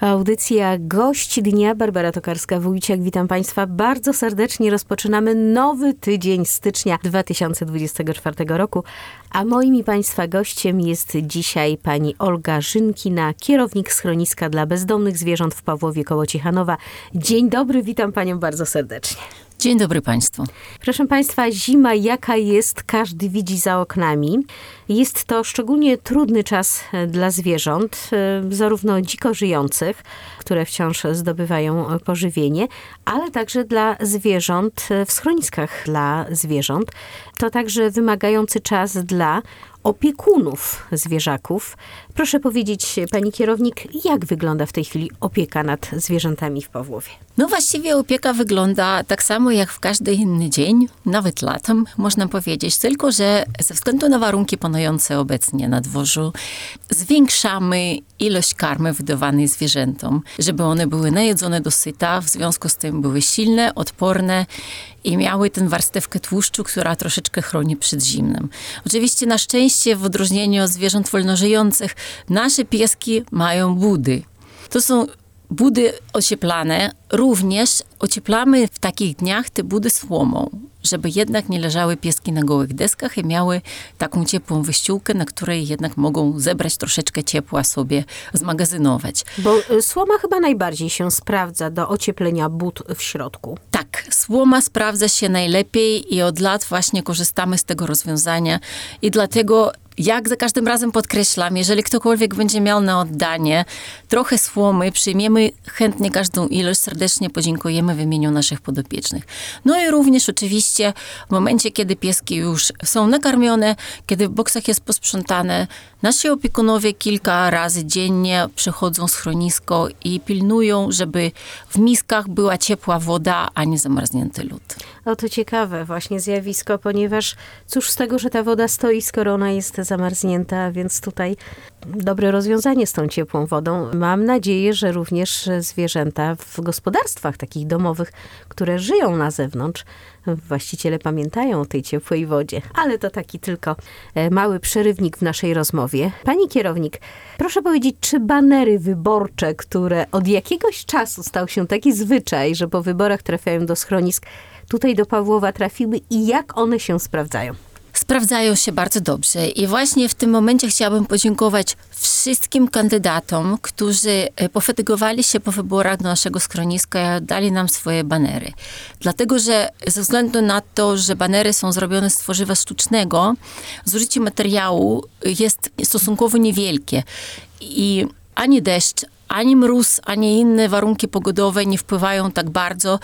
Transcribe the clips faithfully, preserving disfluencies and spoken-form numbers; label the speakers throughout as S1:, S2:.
S1: Audycja Gość Dnia. Barbara Tokarska-Wójciak. Witam Państwa bardzo serdecznie. Rozpoczynamy nowy tydzień stycznia dwa tysiące dwudziestego czwartego roku. A moim i Państwa gościem jest dzisiaj pani Olga Rzymkina, kierownik schroniska dla bezdomnych zwierząt w Pawłowie koło Ciechanowa. Dzień dobry, witam Panią bardzo serdecznie.
S2: Dzień dobry Państwu.
S1: Proszę Państwa, zima jaka jest, każdy widzi za oknami. Jest to szczególnie trudny czas dla zwierząt, zarówno dziko żyjących, które wciąż zdobywają pożywienie, ale także dla zwierząt w schroniskach dla zwierząt. To także wymagający czas dla opiekunów zwierzaków. Proszę powiedzieć, pani kierownik, jak wygląda w tej chwili opieka nad zwierzętami w Pawłowie?
S2: No właściwie opieka wygląda tak samo jak w każdy inny dzień, nawet latem, można powiedzieć, tylko że ze względu na warunki panujące obecnie na dworzu zwiększamy ilość karmy wydawanej zwierzętom, żeby one były najedzone do syta, w związku z tym były silne, odporne i miały tę warstewkę tłuszczu, która troszeczkę chroni przed zimnem. Oczywiście na szczęście, w odróżnieniu od zwierząt wolnożyjących, nasze pieski mają budy. To są budy ocieplane. Również ocieplamy w takich dniach te budy słomą, żeby jednak nie leżały pieski na gołych deskach i miały taką ciepłą wyściółkę, na której jednak mogą zebrać troszeczkę ciepła sobie, zmagazynować.
S1: Bo słoma chyba najbardziej się sprawdza do ocieplenia bud w środku.
S2: Tak, słoma sprawdza się najlepiej i od lat właśnie korzystamy z tego rozwiązania i dlatego jak za każdym razem podkreślam, jeżeli ktokolwiek będzie miał na oddanie trochę słomy, przyjmiemy chętnie każdą ilość, serdecznie podziękujemy w imieniu naszych podopiecznych. No i również oczywiście w momencie, kiedy pieski już są nakarmione, kiedy w boksach jest posprzątane, nasi opiekunowie kilka razy dziennie przychodzą schronisko i pilnują, żeby w miskach była ciepła woda, a nie zamarznięty lód.
S1: O, to ciekawe właśnie zjawisko, ponieważ cóż z tego, że ta woda stoi, skoro ona jest zamarznięta, więc tutaj dobre rozwiązanie z tą ciepłą wodą. Mam nadzieję, że również zwierzęta w gospodarstwach takich domowych, które żyją na zewnątrz, właściciele pamiętają o tej ciepłej wodzie. Ale to taki tylko mały przerywnik w naszej rozmowie. Pani kierownik, proszę powiedzieć, czy banery wyborcze, które od jakiegoś czasu stał się taki zwyczaj, że po wyborach trafiają do schronisk, tutaj do Pawłowa trafiły i jak one się sprawdzają?
S2: Sprawdzają się bardzo dobrze i właśnie w tym momencie chciałabym podziękować wszystkim kandydatom, którzy pofatygowali się po wyborach do naszego schroniska i dali nam swoje banery. Dlatego, że ze względu na to, że banery są zrobione z tworzywa sztucznego, zużycie materiału jest stosunkowo niewielkie i ani deszcz, ani mróz, ani inne warunki pogodowe nie wpływają tak bardzo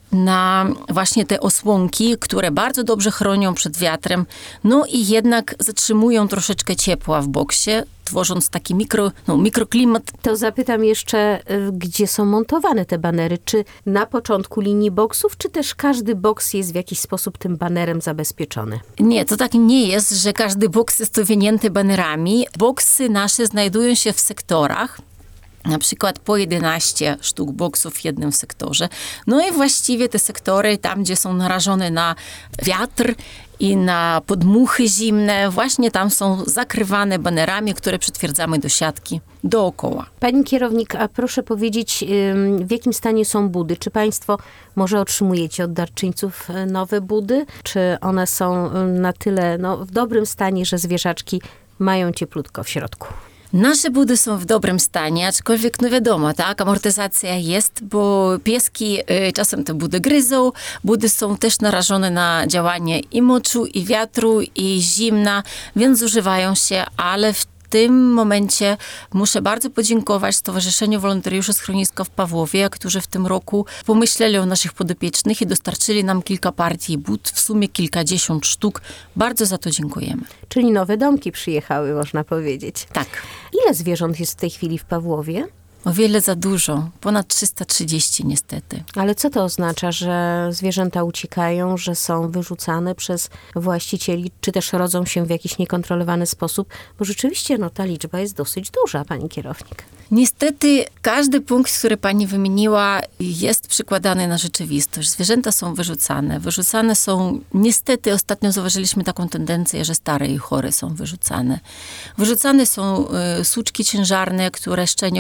S2: na właśnie te osłonki, które bardzo dobrze chronią przed wiatrem, no i jednak zatrzymują troszeczkę ciepła w boksie, tworząc taki mikro, no, mikroklimat.
S1: To zapytam jeszcze, gdzie są montowane te banery? Czy na początku linii boksów, czy też każdy boks jest w jakiś sposób tym banerem zabezpieczony?
S2: Nie, to tak nie jest, że każdy boks jest owinięty banerami. Boksy nasze znajdują się w sektorach, na przykład po jedenaście sztuk boksów w jednym sektorze. No i właściwie te sektory, tam gdzie są narażone na wiatr i na podmuchy zimne, właśnie tam są zakrywane banerami, które przytwierdzamy do siatki dookoła.
S1: Pani kierownik, a proszę powiedzieć, w jakim stanie są budy? Czy państwo może otrzymujecie od darczyńców nowe budy? Czy one są na tyle no, w dobrym stanie, że zwierzaczki mają cieplutko w środku?
S2: Nasze budy są w dobrym stanie, aczkolwiek no wiadomo, tak, amortyzacja jest, bo pieski y, czasem te budy gryzą, budy są też narażone na działanie i moczu, i wiatru, i zimna, więc zużywają się, ale w W tym momencie muszę bardzo podziękować Stowarzyszeniu Wolontariuszy Schroniska w Pawłowie, którzy w tym roku pomyśleli o naszych podopiecznych i dostarczyli nam kilka partii but, w sumie kilkadziesiąt sztuk. Bardzo za to dziękujemy.
S1: Czyli nowe domki przyjechały, można powiedzieć.
S2: Tak.
S1: Ile zwierząt jest w tej chwili w Pawłowie?
S2: O wiele za dużo. Ponad trzysta trzydzieści niestety.
S1: Ale co to oznacza, że zwierzęta uciekają, że są wyrzucane przez właścicieli, czy też rodzą się w jakiś niekontrolowany sposób? Bo rzeczywiście no, ta liczba jest dosyć duża, pani kierownik.
S2: Niestety każdy punkt, który pani wymieniła, jest przykładany na rzeczywistość. Zwierzęta są wyrzucane. Wyrzucane są, niestety ostatnio zauważyliśmy taką tendencję, że stare i chore są wyrzucane. Wyrzucane są y, suczki ciężarne, które szczenią się gdzieś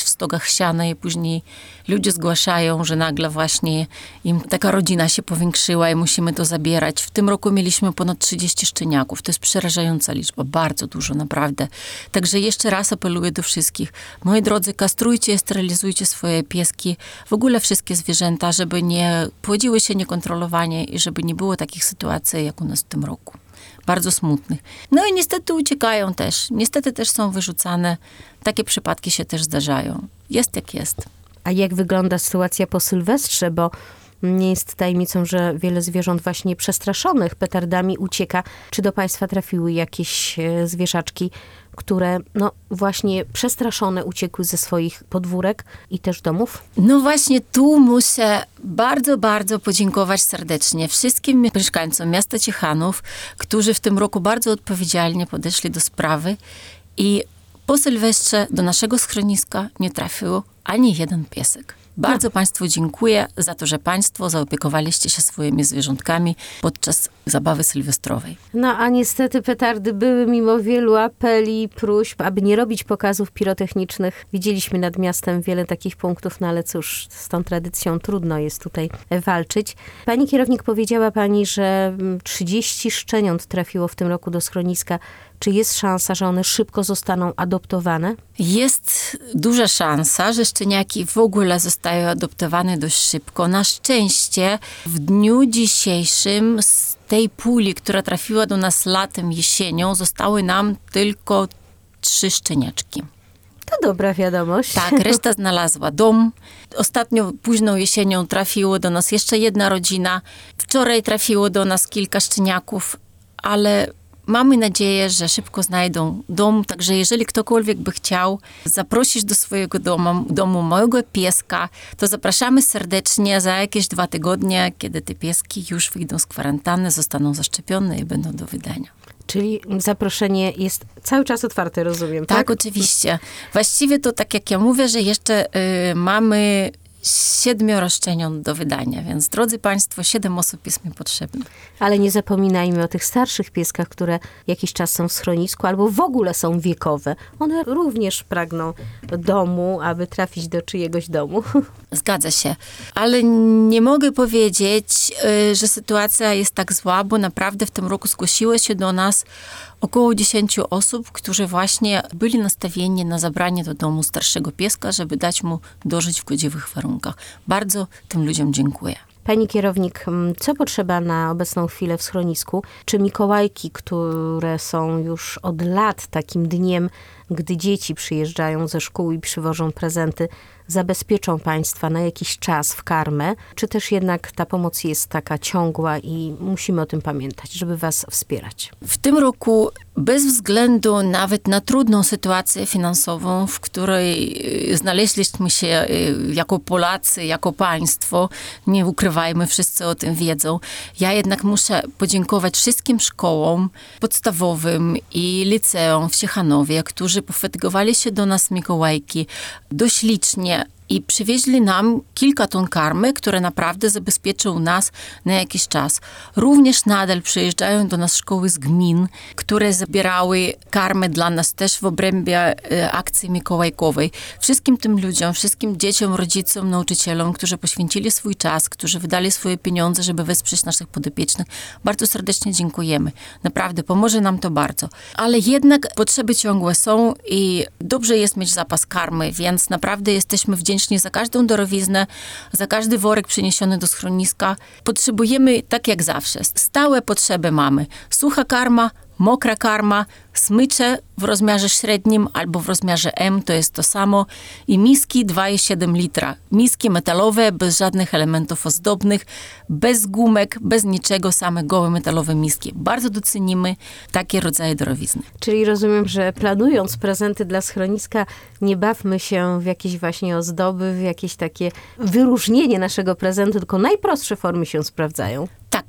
S2: w stogach siana i później ludzie zgłaszają, że nagle właśnie im taka rodzina się powiększyła i musimy to zabierać. W tym roku mieliśmy ponad trzydzieści szczeniaków. To jest przerażająca liczba, bardzo dużo, naprawdę. Także jeszcze raz apeluję do wszystkich. Moi drodzy, kastrujcie, sterylizujcie swoje pieski, w ogóle wszystkie zwierzęta, żeby nie płodziły się niekontrolowanie i żeby nie było takich sytuacji, jak u nas w tym roku. Bardzo smutnych. No i niestety uciekają też. Niestety też są wyrzucane. Takie przypadki się też zdarzają. Jest jak jest.
S1: A jak wygląda sytuacja po Sylwestrze? Bo nie jest tajemnicą, że wiele zwierząt właśnie przestraszonych petardami ucieka. Czy do państwa trafiły jakieś e, zwierzaczki, które no właśnie przestraszone uciekły ze swoich podwórek i też domów?
S2: No właśnie tu muszę bardzo, bardzo podziękować serdecznie wszystkim mieszkańcom miasta Ciechanów, którzy w tym roku bardzo odpowiedzialnie podeszli do sprawy i po Sylwestrze do naszego schroniska nie trafił ani jeden piesek. Bardzo Państwu dziękuję za to, że Państwo zaopiekowaliście się swoimi zwierzątkami podczas zabawy sylwestrowej.
S1: No a niestety petardy były mimo wielu apeli, próśb, aby nie robić pokazów pirotechnicznych. Widzieliśmy nad miastem wiele takich punktów, no ale cóż, z tą tradycją trudno jest tutaj walczyć. Pani kierownik, powiedziała pani, że trzydzieści szczeniąt trafiło w tym roku do schroniska. Czy jest szansa, że one szybko zostaną adoptowane?
S2: Jest duża szansa, że szczeniaki w ogóle zostają adoptowane dość szybko. Na szczęście w dniu dzisiejszym z tej puli, która trafiła do nas latem, jesienią, zostały nam tylko trzy szczeniaczki.
S1: To dobra wiadomość.
S2: Tak, reszta znalazła dom. Ostatnio późną jesienią trafiło do nas jeszcze jedna rodzina. Wczoraj trafiło do nas kilka szczeniaków, ale mamy nadzieję, że szybko znajdą dom, także jeżeli ktokolwiek by chciał zaprosić do swojego domu, domu małego pieska, to zapraszamy serdecznie za jakieś dwa tygodnie, kiedy te pieski już wyjdą z kwarantanny, zostaną zaszczepione i będą do wydania.
S1: Czyli zaproszenie jest cały czas otwarte, rozumiem, tak?
S2: Tak, oczywiście. Właściwie to tak jak ja mówię, że jeszcze y, mamy siedmioro szczeniąt do wydania, więc drodzy Państwo, siedem osób jest mi potrzebne.
S1: Ale nie zapominajmy o tych starszych pieskach, które jakiś czas są w schronisku albo w ogóle są wiekowe. One również pragną domu, aby trafić do czyjegoś domu.
S2: Zgadza się. Ale nie mogę powiedzieć, y, że sytuacja jest tak zła, bo naprawdę w tym roku zgłosiło się do nas około dziesięciu osób, którzy właśnie byli nastawieni na zabranie do domu starszego pieska, żeby dać mu dożyć w godziwych warunkach. Bardzo tym ludziom dziękuję.
S1: Pani kierownik, co potrzeba na obecną chwilę w schronisku? Czy Mikołajki, które są już od lat takim dniem, gdy dzieci przyjeżdżają ze szkół i przywożą prezenty, zabezpieczą Państwa na jakiś czas w karmę? Czy też jednak ta pomoc jest taka ciągła i musimy o tym pamiętać, żeby Was wspierać?
S2: W tym roku bez względu nawet na trudną sytuację finansową, w której znaleźliśmy się jako Polacy, jako państwo, nie ukrywajmy, wszyscy o tym wiedzą, ja jednak muszę podziękować wszystkim szkołom podstawowym i liceum w Ciechanowie, którzy pofatygowali się do nas Mikołajki dość licznie i przywieźli nam kilka ton karmy, które naprawdę zabezpieczył nas na jakiś czas. Również nadal przyjeżdżają do nas szkoły z gmin, które zabierały karmę dla nas też w obrębie e, akcji mikołajkowej. Wszystkim tym ludziom, wszystkim dzieciom, rodzicom, nauczycielom, którzy poświęcili swój czas, którzy wydali swoje pieniądze, żeby wesprzeć naszych podopiecznych, bardzo serdecznie dziękujemy. Naprawdę, pomoże nam to bardzo. Ale jednak potrzeby ciągłe są i dobrze jest mieć zapas karmy, więc naprawdę jesteśmy wdzięczni za każdą darowiznę, za każdy worek przyniesiony do schroniska. Potrzebujemy, tak jak zawsze, stałe potrzeby mamy. Sucha karma, mokra karma, smycze w rozmiarze średnim albo w rozmiarze M, to jest to samo, i miski dwa i siedem litra. Miski metalowe, bez żadnych elementów ozdobnych, bez gumek, bez niczego, same gołe metalowe miski. Bardzo docenimy takie rodzaje darowizny.
S1: Czyli rozumiem, że planując prezenty dla schroniska, nie bawmy się w jakieś właśnie ozdoby, w jakieś takie wyróżnienie naszego prezentu, tylko najprostsze formy się sprawdzają.
S2: Tak,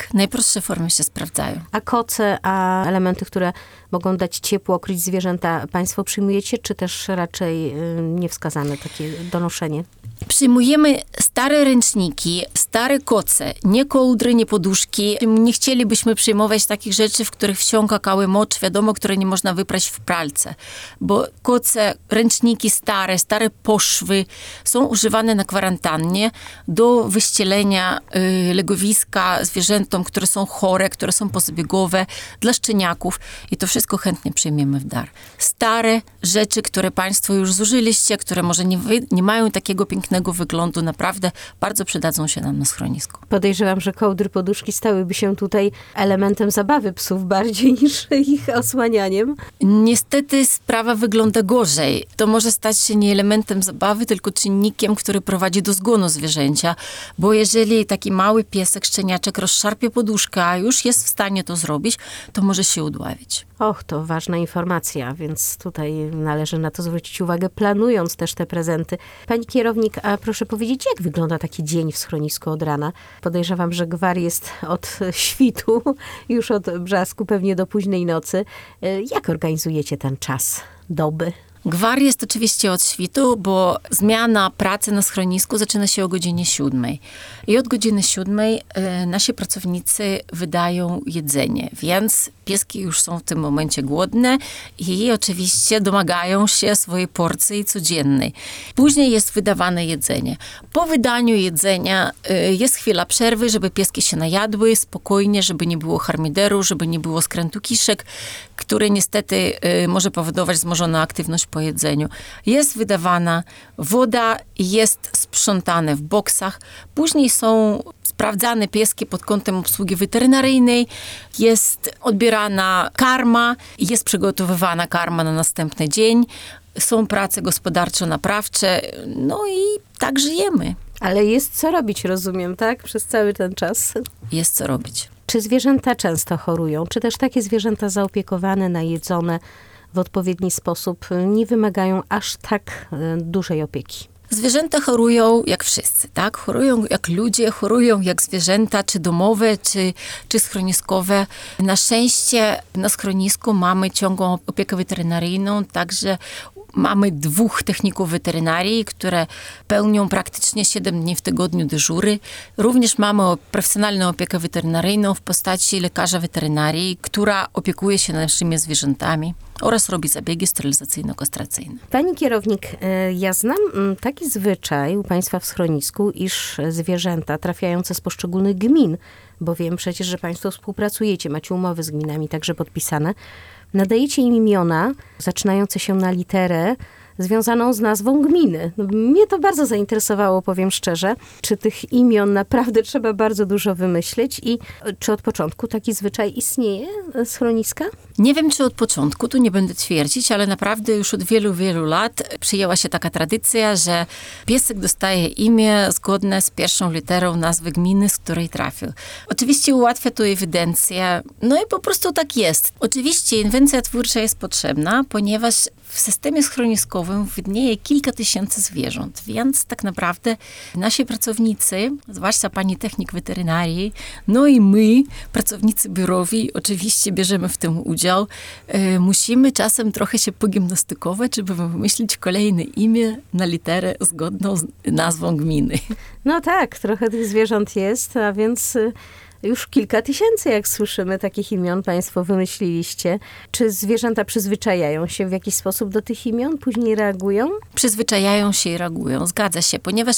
S2: Tak, najprostsze formy się sprawdzają.
S1: A koce, a elementy, które mogą dać ciepło, okryć zwierzęta, państwo przyjmujecie, czy też raczej y, niewskazane takie donoszenie?
S2: Przyjmujemy stare ręczniki, stare koce, nie kołdry, nie poduszki. Nie chcielibyśmy przyjmować takich rzeczy, w których wsiąka kały mocz, wiadomo, które nie można wyprać w pralce. Bo koce, ręczniki stare, stare poszwy są używane na kwarantannie do wyścielenia y, legowiska zwierzętom, które są chore, które są pozbiegowe, dla szczeniaków. I to wszystko chętnie przyjmiemy w dar. Stare rzeczy, które państwo już zużyliście, które może nie, wy, nie mają takiego pięknego wyglądu, naprawdę bardzo przydadzą się nam na schronisku.
S1: Podejrzewam, że kołdry, poduszki stałyby się tutaj elementem zabawy psów bardziej niż ich osłanianiem.
S2: Niestety sprawa wygląda gorzej. To może stać się nie elementem zabawy, tylko czynnikiem, który prowadzi do zgonu zwierzęcia, bo jeżeli taki mały piesek, szczeniaczek rozszarpie poduszkę, a już jest w stanie to zrobić, to może się udławić.
S1: Och, to ważna informacja, więc tutaj należy na to zwrócić uwagę, planując też te prezenty. Pani kierownik, a proszę powiedzieć, jak wygląda taki dzień w schronisku od rana? Podejrzewam, że gwar jest od świtu, już od brzasku, pewnie do późnej nocy. Jak organizujecie ten czas doby?
S2: Gwar jest oczywiście od świtu, bo zmiana pracy na schronisku zaczyna się o godzinie siódmej. I od godziny siódmej y, nasi pracownicy wydają jedzenie, więc pieski już są w tym momencie głodne i oczywiście domagają się swojej porcji codziennej. Później jest wydawane jedzenie. Po wydaniu jedzenia y, jest chwila przerwy, żeby pieski się najadły spokojnie, żeby nie było harmideru, żeby nie było skrętu kiszek, który niestety y, może powodować wzmożoną aktywność po jedzeniu. Jest wydawana woda, jest sprzątane w boksach. Później są sprawdzane pieski pod kątem obsługi weterynaryjnej. Jest odbierana karma, jest przygotowywana karma na następny dzień. Są prace gospodarczo-naprawcze. No i tak żyjemy.
S1: Ale jest co robić, rozumiem, tak? Przez cały ten czas.
S2: Jest co robić.
S1: Czy zwierzęta często chorują? Czy też takie zwierzęta zaopiekowane, najedzone w odpowiedni sposób nie wymagają aż tak dużej opieki?
S2: Zwierzęta chorują jak wszyscy, tak? Chorują jak ludzie, chorują jak zwierzęta, czy domowe, czy, czy schroniskowe. Na szczęście na schronisku mamy ciągłą opiekę weterynaryjną, także mamy dwóch techników weterynarii, które pełnią praktycznie siedem dni w tygodniu dyżury. Również mamy profesjonalną opiekę weterynaryjną w postaci lekarza weterynarii, która opiekuje się naszymi zwierzętami oraz robi zabiegi sterylizacyjno-kastracyjne.
S1: Pani kierownik, ja znam taki zwyczaj u państwa w schronisku, iż zwierzęta trafiające z poszczególnych gmin, bo wiem przecież, że państwo współpracujecie, macie umowy z gminami także podpisane, nadajecie im imiona zaczynające się na literę związaną z nazwą gminy. No, mnie to bardzo zainteresowało, powiem szczerze, czy tych imion naprawdę trzeba bardzo dużo wymyślić i czy od początku taki zwyczaj istnieje, schroniska?
S2: Nie wiem, czy od początku, tu nie będę twierdzić, ale naprawdę już od wielu, wielu lat przyjęła się taka tradycja, że piesek dostaje imię zgodne z pierwszą literą nazwy gminy, z której trafił. Oczywiście ułatwia to ewidencję, no i po prostu tak jest. Oczywiście inwencja twórcza jest potrzebna, ponieważ w systemie schroniskowym widnieje kilka tysięcy zwierząt, więc tak naprawdę nasi pracownicy, zwłaszcza pani technik weterynarii, no i my, pracownicy biurowi, oczywiście bierzemy w tym udział. E, musimy czasem trochę się pogimnastykować, żeby wymyślić kolejne imię na literę zgodną z nazwą gminy.
S1: No tak, trochę tych zwierząt jest, a więc już kilka tysięcy, jak słyszymy, takich imion państwo wymyśliliście. Czy zwierzęta przyzwyczajają się w jakiś sposób do tych imion? Później reagują?
S2: Przyzwyczajają się i reagują, zgadza się, ponieważ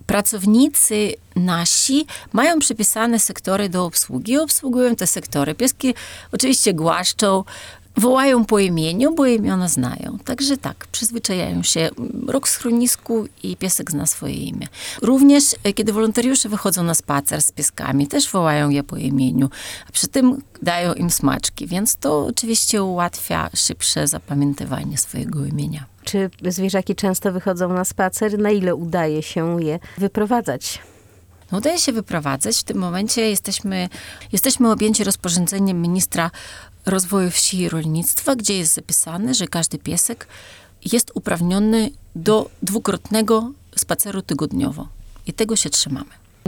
S2: pracownicy nasi mają przypisane sektory do obsługi, obsługują te sektory. Pieski oczywiście głaszczą, wołają po imieniu, bo imiona znają. Także tak, przyzwyczajają się. Rok w schronisku i piesek zna swoje imię. Również, kiedy wolontariusze wychodzą na spacer z pieskami, też wołają je po imieniu, a przy tym dają im smaczki, więc to oczywiście ułatwia szybsze zapamiętywanie swojego imienia.
S1: Czy zwierzaki często wychodzą na spacer? Na ile udaje się je wyprowadzać?
S2: No, udaje się wyprowadzać. W tym momencie jesteśmy, jesteśmy objęci rozporządzeniem ministra rozwoju wsi i rolnictwa, gdzie jest zapisane, że każdy piesek jest uprawniony do dwukrotnego spaceru tygodniowo. I tego się trzymamy.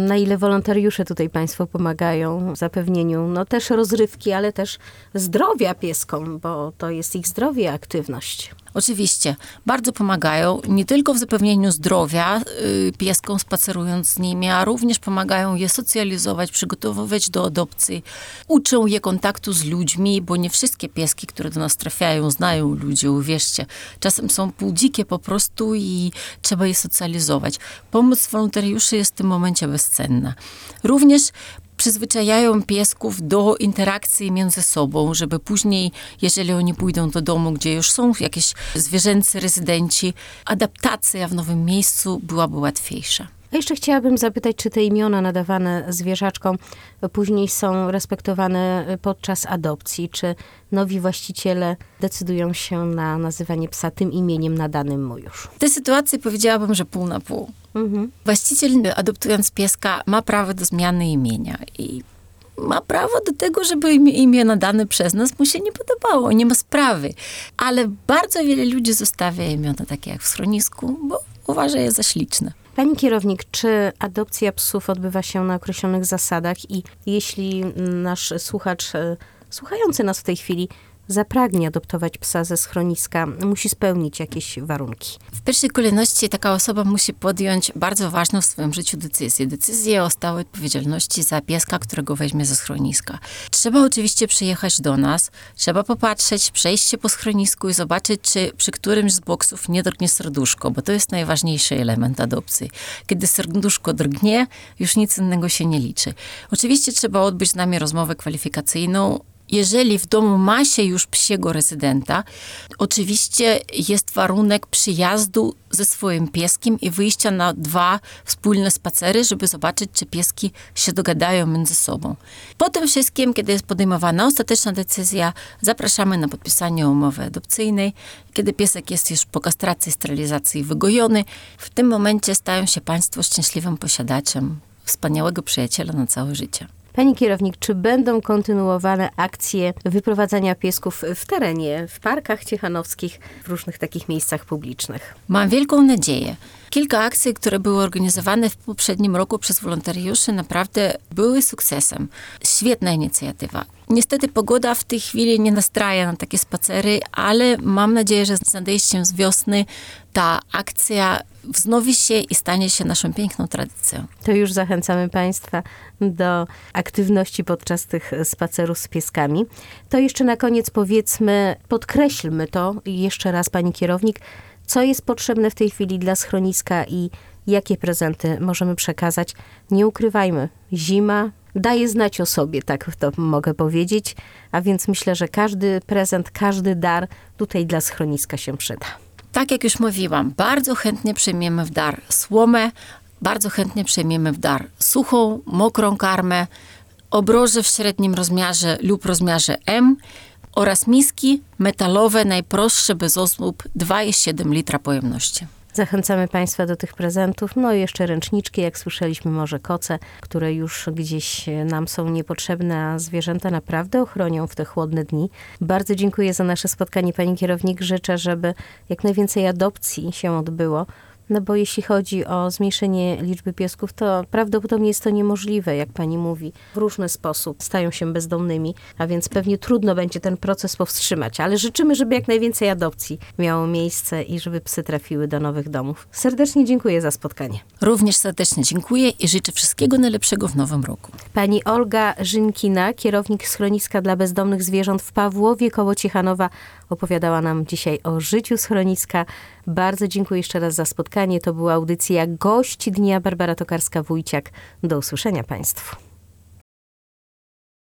S1: Na ile wolontariusze tutaj Państwo pomagają w zapewnieniu no też rozrywki, ale też zdrowia pieskom, bo to jest ich zdrowie i aktywność.
S2: Oczywiście, bardzo pomagają nie tylko w zapewnieniu zdrowia y, pieskom, spacerując z nimi, a również pomagają je socjalizować, przygotowywać do adopcji. Uczą je kontaktu z ludźmi, bo nie wszystkie pieski, które do nas trafiają, znają ludzi, uwierzcie. Czasem są półdzikie po prostu i trzeba je socjalizować. Pomoc wolontariuszy jest w tym momencie bezcenna. Również przyzwyczajają piesków do interakcji między sobą, żeby później, jeżeli oni pójdą do domu, gdzie już są jakieś zwierzęcy rezydenci, adaptacja w nowym miejscu byłaby łatwiejsza.
S1: A jeszcze chciałabym zapytać, czy te imiona nadawane zwierzaczkom później są respektowane podczas adopcji? Czy nowi właściciele decydują się na nazywanie psa tym imieniem nadanym mu już?
S2: W tej sytuacji powiedziałabym, że pół na pół.
S1: Mhm.
S2: Właściciel, adoptując pieska, ma prawo do zmiany imienia i ma prawo do tego, żeby imię, imię nadane przez nas mu się nie podobało, nie ma sprawy. Ale bardzo wiele ludzi zostawia imiona takie jak w schronisku, bo uważa je za śliczne.
S1: Pani kierownik, czy adopcja psów odbywa się na określonych zasadach i jeśli nasz słuchacz, e, słuchający nas w tej chwili, zapragnie adoptować psa ze schroniska, musi spełnić jakieś warunki?
S2: W pierwszej kolejności taka osoba musi podjąć bardzo ważną w swoim życiu decyzję. Decyzję o stałej odpowiedzialności za pieska, którego weźmie ze schroniska. Trzeba oczywiście przyjechać do nas, trzeba popatrzeć, przejść się po schronisku i zobaczyć, czy przy którymś z boksów nie drgnie serduszko, bo to jest najważniejszy element adopcji. Kiedy serduszko drgnie, już nic innego się nie liczy. Oczywiście trzeba odbyć z nami rozmowę kwalifikacyjną. Jeżeli w domu ma się już psiego rezydenta, oczywiście jest warunek przyjazdu ze swoim pieskiem i wyjścia na dwa wspólne spacery, żeby zobaczyć, czy pieski się dogadają między sobą. Po tym wszystkim, kiedy jest podejmowana ostateczna decyzja, zapraszamy na podpisanie umowy adopcyjnej. Kiedy piesek jest już po kastracji, sterylizacji wygojony, w tym momencie stają się Państwo szczęśliwym posiadaczem wspaniałego przyjaciela na całe życie.
S1: Pani kierownik, czy będą kontynuowane akcje wyprowadzania piesków w terenie, w parkach ciechanowskich, w różnych takich miejscach publicznych?
S2: Mam wielką nadzieję. Kilka akcji, które były organizowane w poprzednim roku przez wolontariuszy, naprawdę były sukcesem. Świetna inicjatywa. Niestety pogoda w tej chwili nie nastraja na takie spacery, ale mam nadzieję, że z nadejściem z wiosny ta akcja wznowi się i stanie się naszą piękną tradycją.
S1: To już zachęcamy Państwa do aktywności podczas tych spacerów z pieskami. To jeszcze na koniec powiedzmy, podkreślmy to jeszcze raz, pani kierownik, co jest potrzebne w tej chwili dla schroniska i jakie prezenty możemy przekazać. Nie ukrywajmy, zima daje znać o sobie, tak to mogę powiedzieć, a więc myślę, że każdy prezent, każdy dar tutaj dla schroniska się przyda.
S2: Tak jak już mówiłam, bardzo chętnie przyjmiemy w dar słomę, bardzo chętnie przyjmiemy w dar suchą, mokrą karmę, obroże w średnim rozmiarze lub rozmiarze M oraz miski metalowe, najprostsze, bez osób, dwa i siedem litra pojemności.
S1: Zachęcamy Państwa do tych prezentów. No i jeszcze ręczniczki, jak słyszeliśmy, może koce, które już gdzieś nam są niepotrzebne, a zwierzęta naprawdę ochronią w te chłodne dni. Bardzo dziękuję za nasze spotkanie, pani kierownik. Życzę, żeby jak najwięcej adopcji się odbyło. No bo jeśli chodzi o zmniejszenie liczby piesków, to prawdopodobnie jest to niemożliwe, jak pani mówi. W różny sposób stają się bezdomnymi, a więc pewnie trudno będzie ten proces powstrzymać. Ale życzymy, żeby jak najwięcej adopcji miało miejsce i żeby psy trafiły do nowych domów. Serdecznie dziękuję za spotkanie.
S2: Również serdecznie dziękuję i życzę wszystkiego najlepszego w nowym roku.
S1: Pani Olga Żynkina, kierownik schroniska dla bezdomnych zwierząt w Pawłowie koło Ciechanowa, opowiadała nam dzisiaj o życiu schroniska. Bardzo dziękuję jeszcze raz za spotkanie. To była audycja Gość Dnia. Barbara Tokarska-Wójciak. Do usłyszenia Państwu.